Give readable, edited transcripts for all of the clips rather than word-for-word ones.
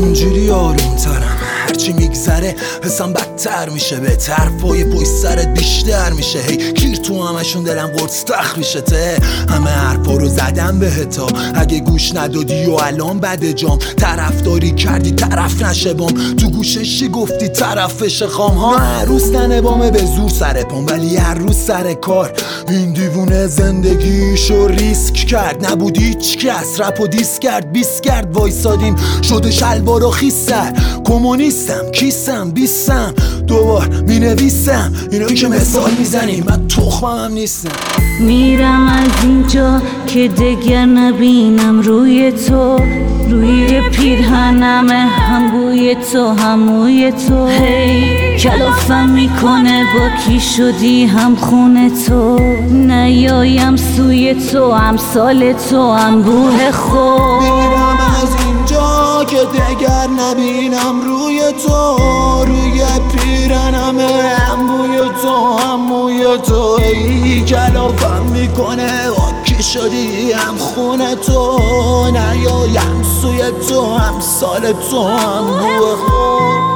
اونجوری آرومترم، هرچی میگذره حسم بدتر میشه، به طرفای پشت سرت بیشتر میشه. هی کیر تو همشون دلم قرص تخ میشه. همه حرفا رو زدم بهتا، اگه گوش ندادی و الان بده جام. طرفداری کردی طرف نشه بام، تو گوششی گفتی طرفش خام ها. هر روز تنه بامه به زور سر پام، ولی هر روز سر کار. این دیوونه زندگیشو ریسک کرد، نبود هیچ کس رپ و دیس کرد. بیس کرد وایسادیم شده شلوار و خیسر. کمونیستم کیسم بیستم دوبار می نویسم اینایی که مثال میزنی من تخمم نیستم. میرم از اینجا که دگر نبینم روی تو، روی پیرهنم هم بوی تو هم موی تو. هی کلافم میکنه با کی شدی هم خونه تو، نیایم سوی تو امثال تو انبوه خود. میرم از اینجا که دگر نبینم روی تو، روی پیرهنم هم بوی تو هم موی تو. ای کلافم میکنه با کی شدی هم خونه تو، نیایم سوی تو امثال تو انبوه خود.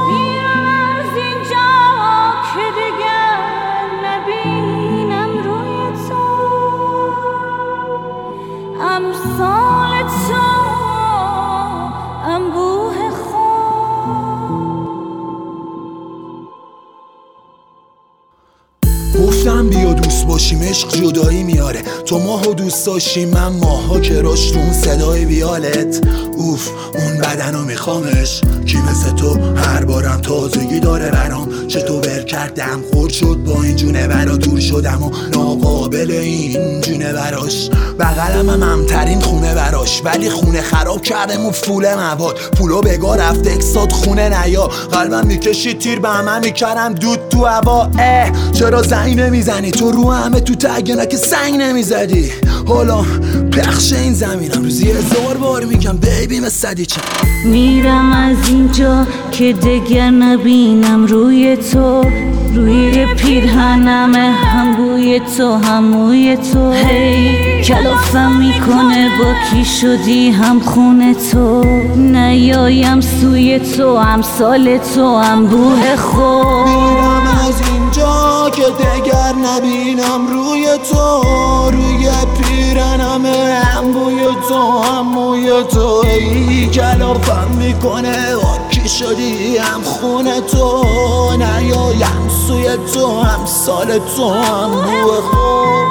گفتم بیا دوست باشیم عشق جدایی میاره، تو ماهو دوست داشتی من ماها که رشت اون صدای ویالت. اوف اون بدنو میخوامش، کی مثل تو هر بارم تازگی داره برام. چطور ور کردم خورد شد با این جونه برا دور شدم و ناقابل این جونه براش. بغلم هم امترین خونه براش، ولی خونه خراب کردم و فول مواد. پولو بگاه رفت اکساد خونه نیا، قلبم میکشید تیر به همه میکردم دود تو هوا. چرا زنگ نمیزنی تو رو همه تو تگنه که سنگ نمیزدی. حالا پخش این زمینم روزی 1000 بار میگم بیبی مثدی چند. میرم از اینجا که دگر نبینم روی تو، روی پیرهنم هم بوی تو هم موی تو. هی کلافم میکنه با کی شدی هم خونه تو، نیایم سوی تو امثال تو انبوه خود. میرم از اینجا که دگر نبینم روی تو، روی پیرهنم هم بوی تو هم موی تو. ای کلافم میکنه با کی شدی هم خونه تو، نیایم سوی تو امثال تو انبوه خود.